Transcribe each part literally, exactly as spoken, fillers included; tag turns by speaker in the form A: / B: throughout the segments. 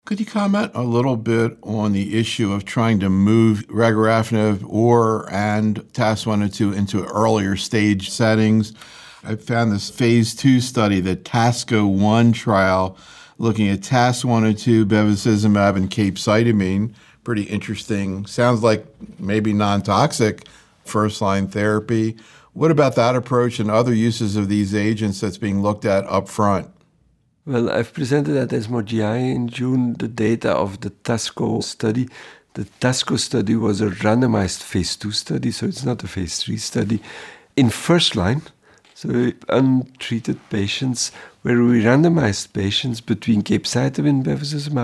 A: Could you comment a little bit on the issue of trying to move regorafenib or and T A S one oh two into earlier stage settings? I found this phase two study, the TASCO one trial, looking at T A S one oh two, bevacizumab, and capecitabine. Pretty interesting. Sounds like maybe non-toxic first-line therapy. What about that approach and other uses of these agents that's being looked at up front?
B: Well, I've presented at ESMO G I in June the data of the TASCO study. The TASCO study was a randomized phase two study, so it's not a phase three study, in first line, so untreated patients, where we randomized patients between capecitabine bevacizumab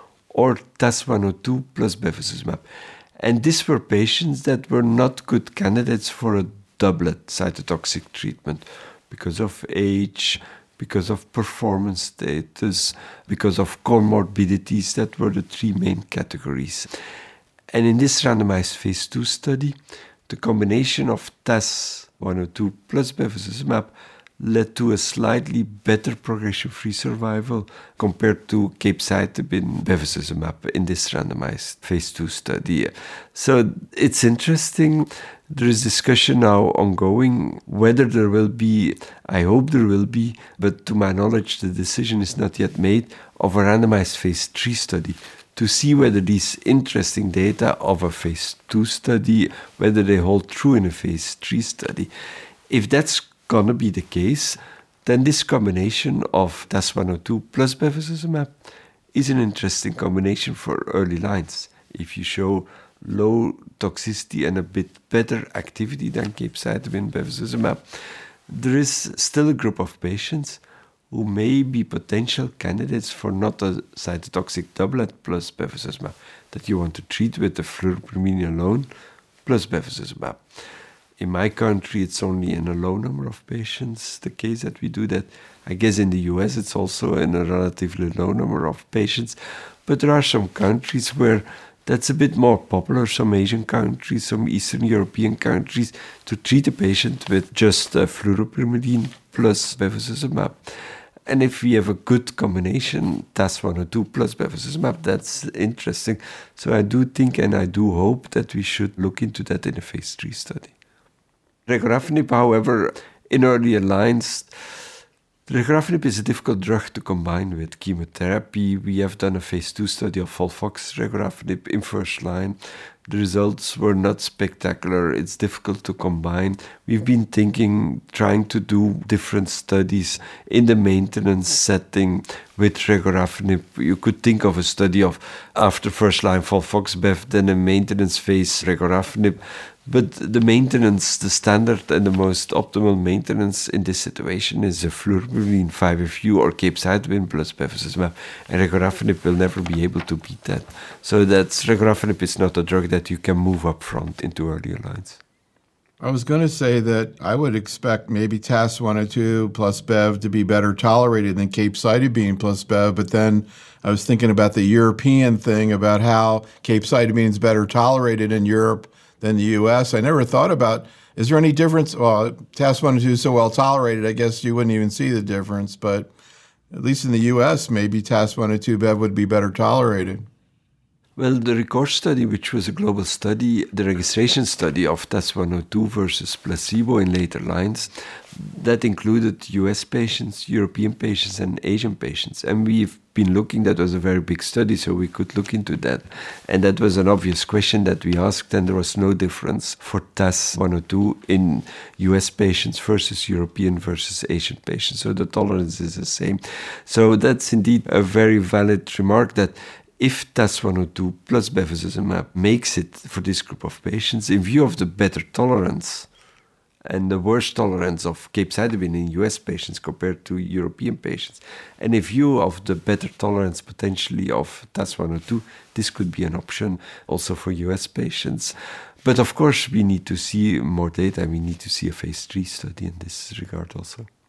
B: or T A S one oh two plus bevacizumab. And these were patients that were not good candidates for a doublet cytotoxic treatment because of age, because of performance status, because of comorbidities. That were the three main categories. And in this randomized phase two study, the combination of T A S one oh two plus bevacizumab led to a slightly better progression-free survival compared to capecitabine bevacizumab in this randomized phase two study. So it's interesting. There is discussion now ongoing whether there will be, I hope there will be, but to my knowledge the decision is not yet made, of a randomized phase three study to see whether these interesting data of a phase two study, whether they hold true in a phase three study. If that's going to be the case, then this combination of T A S one oh two plus bevacizumab is an interesting combination for early lines. If you show low toxicity and a bit better activity than capecitabine bevacizumab, there is still a group of patients who may be potential candidates for not a cytotoxic doublet plus bevacizumab that you want to treat with the fluoropyrimidine alone plus bevacizumab. In my country, it's only in a low number of patients the case that we do that. I guess in the U S it's also in a relatively low number of patients, but there are some countries where that's a bit more popular, some Asian countries, some Eastern European countries, to treat a patient with just uh, fluoropyrimidine plus bevacizumab. And if we have a good combination, T A S one oh two plus bevacizumab, that's interesting. So I do think and I do hope that we should look into that in a phase three study. Regorafenib, however, in earlier lines, regorafenib is a difficult drug to combine with chemotherapy. We have done a phase two study of FOLFOX regorafenib in first line. The results were not spectacular. It's difficult to combine. We've been thinking, trying to do different studies in the maintenance setting with regorafenib. You could think of a study of after first line FOLFOX-Bev, then a maintenance phase regorafenib. But the maintenance, the standard and the most optimal maintenance in this situation is a fluoropyrimidine five F U or capecitabine plus bevacizumab, and regorafenib will never be able to beat that. So that's regorafenib is not a drug that you can move up front into earlier lines.
A: I was going to say that I would expect maybe T A S one oh two plus Bev to be better tolerated than capecitabine plus Bev, but then I was thinking about the European thing about how capecitabine is better tolerated in Europe than the U S. I never thought about, is there any difference? Well, T A S one oh two is so well tolerated, I guess you wouldn't even see the difference, but at least in the U S, maybe T A S one oh two Bev would be better tolerated.
B: Well, the RECORD study, which was a global study, the registration study of T A S one oh two versus placebo in later lines, that included U S patients, European patients, and Asian patients. And we've been looking, that was a very big study, so we could look into that. And that was an obvious question that we asked, and there was no difference for T A S one oh two in U S patients versus European versus Asian patients. So the tolerance is the same. So that's indeed a very valid remark that if T A S one oh two plus bevacizumab makes it for this group of patients, in view of the better tolerance and the worse tolerance of capecitabine in U S patients compared to European patients, and in view of the better tolerance potentially of T A S one oh two, this could be an option also for U S patients. But of course, we need to see more data. We need to see a phase three study in this regard also.